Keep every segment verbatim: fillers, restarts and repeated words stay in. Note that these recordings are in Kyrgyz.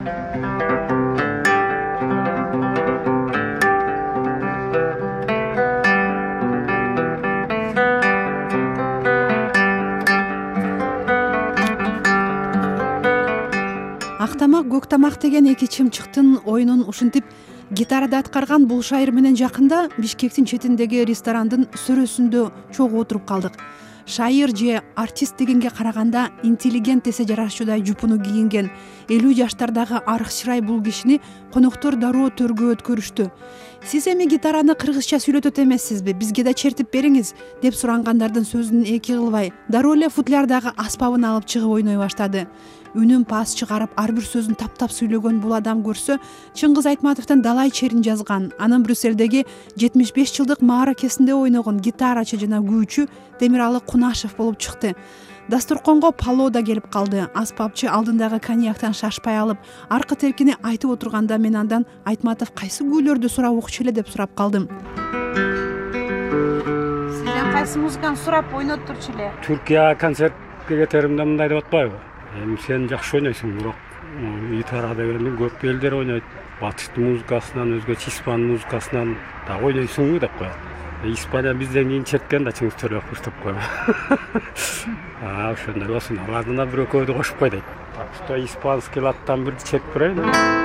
Ак тамак, көк тамак деген эки чымчыктын оюнун ушинтип гитарада аткарган бул шайыр менен жакында Бишкектин четиндеги ресторандын сөрөсүндө чогуу отуруп калдык. Шайыр же артист дегенге караганда интеллигент эсе жарашчудай жупуну кийинген элүү жаштардагы арык чырай бул кишини коноктор дароо төргө өткөрүштү. Сиз эми гитараны кыргызча сүйлөтөт эмессизби? Бизге да чертип бериңиз деп сурангандардын сөзүн эки кылбай, дароо эле футлярдагы аспабын алып чыгып ойной баштады. Үнүн пас чыгарып ар бир сөзүн таптап сүйлөгөн бул адам көрсө, Чыңгыз Айтматовдун Далай черин жазган, анын Брюссельдеги жетимиш беш жылдык мааракесинде ойногон гитарачы жана күүчү Темиралы Кунашев болуп чыкты. Дасторконго пало да келип калды. Аспапчы алдындагы коньяктан шашпай алып, аркы теркини айтып отурганда мен андан Айтматов кайсы күүлөрдү сурап укчу эле деп сурап калдым. Сизден кайсы музыканы сурап ойноттурчу эле? Түркия концертке кетеримде мындай деп атпайбы? Эми сен жакшы ойнойсуң, бирок гитара дегенди көп элдер ойнойт. Батыштын музыкасынан, өзгөчө испан музыкасынан да ойнойсуңбу деп коет. Испания бизден кийин черткен да Чыңгыз Төлөпов деп коет. А, ошондой болсун. Алардын да бир экөөдү кошуп кой дейт. Так что испанский латтан бирди чертип берейин.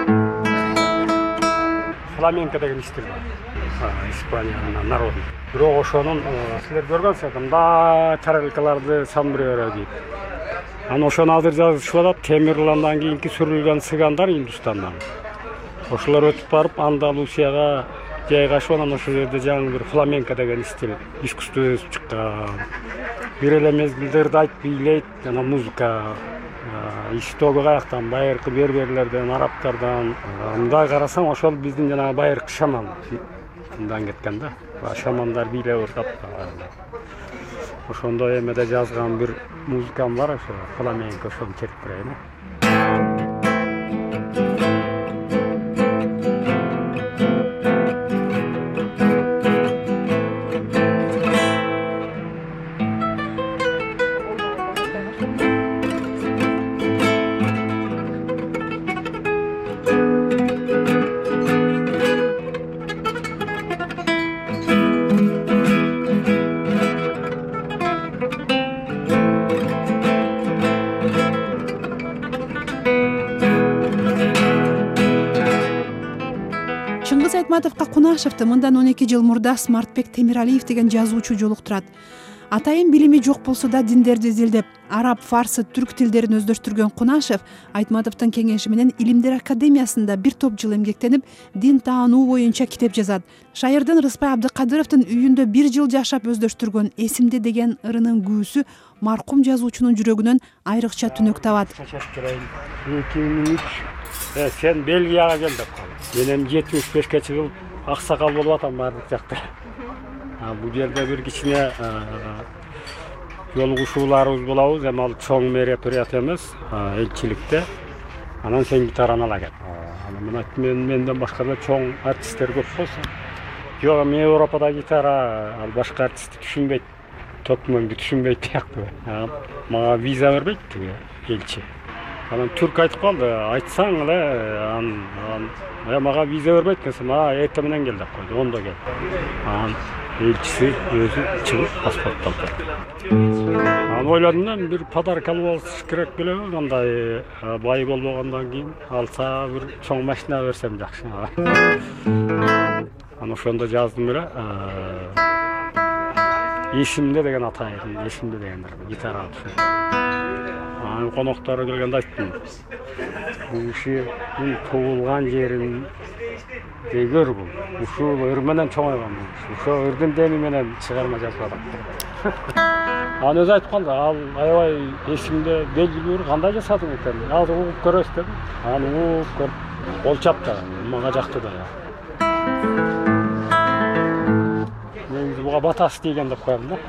Фламенко деген стиль бар. Испаниянын народу. Бирок ошонун силер көргөнсүздөр, мындай тарелкаларды самбрёро дейт. Аны ошону азыр жазышып атат. Темирландан кийинки сүрүлгөн цыгандар Индустандан. Ошолор өтүп барып Андалусияга жайгашып, анан ошол жерде жаңы бир фламенко деген стиль искусство өсүп чыккан. Бир эле мезгилде ырдайт, бийлейт, жана музыка истоги каяктан, байыркы берберлерден, арабтардан. Мындай карасаң, ошол биздин жана байыркы шаман мындан кеткен да. Шамандар бийлеп ырдап. Ошондой эмеде жазган бир музыкам бар, ошо фламенко, ошону чертип берейин. Чыңгыз Айтматовго Кунашевди мындан он эки жыл мурда Смартбек Темиралиев деген жазуучу жолуктурат. Атайын билими жок болсо да диндерди изилдеп, араб, фарсы, түрк тилдерин өздөштүргөн Кунашев Айтматовдун кеңеши менен Илимдер академиясында бир топ жыл эмгектенип, дин таануу боюнча китеп жазат. Шайырдын Рыспай Абдыкадыровдун үйүндө бир жыл жашап өздөштүргөн Эсимде деген ырынын күүсү маркум жазуучунун жүрөгүнөн айрыкча түнөк табат. эки миң үч сен Бельгияга кел деп калды. Мен жетимиш бешке чыгып аксакал болуп атам баардык жакта. Бул жерде бир кичине жолугушууларыбыз болобуз, эми ал чоң мероприятие эмес, элчиликте. Анан сен гитараны ала кел. Анан мен менден башка да чоң артисттер көп болсо. Жок, эми Европада гитара ал башка артистти түшүнбөйт, төкмөңдү түшүнбөйт тияктуу. Мага виза бербейт элчи. Анан түрк айтып калды, айтсаң эле анан мага виза бербейт десем, мага эртең менен кел деп койду, ондо кел. Анан элчиси өзү чыгып паспорт алып берди. Анан ойлодум да, бир подарок алып алыш керек беле, андай бай болбогондон кийин алса бир чоң машина берсем жакшы. Анан ошондо жаздым эле. Эсимде деген атайын, Эсимде деген гитара алып. Анан коноктору келгенде айттым. Бул кишинин туулган жерин көр бул. Ушул ыр менен чоңойгон бул. Ошо ырдын деми менен чыгарма жазып атат. Анан өзү айтып калды, ал аябай Эсимде белгилүү кандай жасадың экен. Азыр угуп көрөсүз дедим. Анан угуп көрүп болчап да, мага жакты да. Негизи буга батасы деген деп коем да.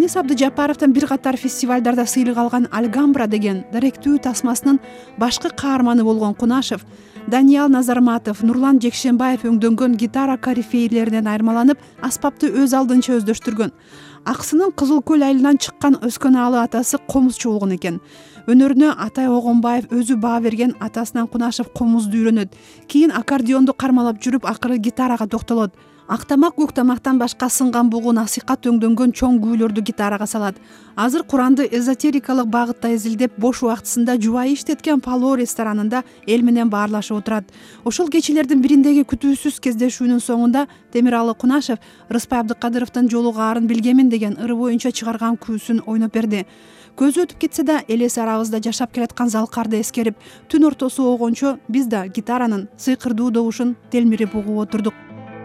Денис Абдыжапаровдун бир катар фестивалдарда сыйлык алган Альгамбра деген даректүү тасмасынын башкы каарманы болгон Кунашев Даниал Назарматов, Нурлан Жекшенбаев өңдөнгөн гитара корифейлеринен айырмаланып, аспапты өз алдынча өздөштүргөн. Аксынын Кызыл Көл айылынан чыккан өскөн аалы атасы комузчу болгон экен. Өнөрүнө Атай Огонбаев өзү баа берген атасынан Кунашев комузду үйрөнөт. Кийин аккордеонду кармалап жүрүп, акыры гитарага токтолот. Актамак Көктамактан башка сынган бугу насыйкат өңдөнгөн чоң күүлөрдү гитарага салат. Азыр Куранды эзотерикалык багытта изилдеп, бош убактысында жубайы иштеткен Пало ресторанында эл менен баарлашып отурат. Ошол кечелердин бириндеги күтүүсүз кездешүүнүн соңунда Темиралы Кунашев Рыспай Абдыкадыровдун жолу каарын билгемин деген ыры боюнча чыгарган күүсүн ойноп берди. Көзү өтүп кетсе да, элес арабызда жашап келаткан Залкарды эскерип, түн ортосу болгончо биз да гитаранын сыйкырдуу добушун телмирип угуп отурдук.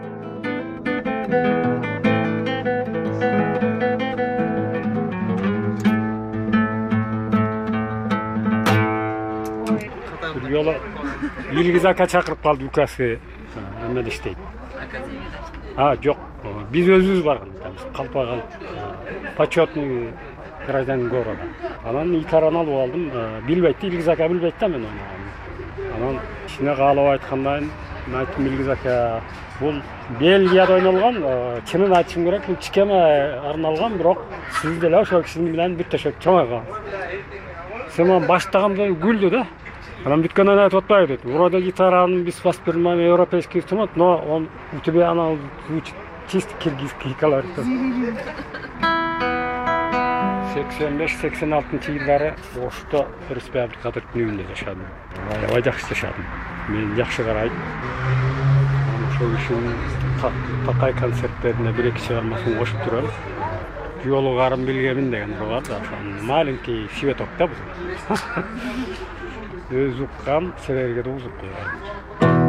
Бир жолу Илгизака чакырып калды, укасы эмеде иштейт. А, жок, биз өзүбүз барган, калпаган почетный гражданин города. Анан гитараны алып алдым, билбейт, Илгизака билбейт да мен аны. Анан кичине каалап айткандан мен айттым, Илгизака, бул Бельгияда ойнолгон, чынын айтышым керек, бул чикеме арналган, бирок сиз деле ошол кишинин менен бир төшөк чоңойгон. Сен баштаганда күлдү да. Анан бүткөндөн айтып атпайбы дейт. Вроде гитаранын биз воспринимаем европейский инструмент, но он у тебя она звучит чисто киргизский колорит. сексен беш сексен алтынчы жылдары Ошто Рыспай Абдыкадыровдун үйүндө жашадым. Аябай жакшы жашадым. Мен жакшы карайт. Ошол кишинин такай концерттерине бир-эки чыгармасын кошуп турам. Жолу каарын билгемин деген бар да, маленький цветок да бул. Өз уккан силерге да узуп койгон.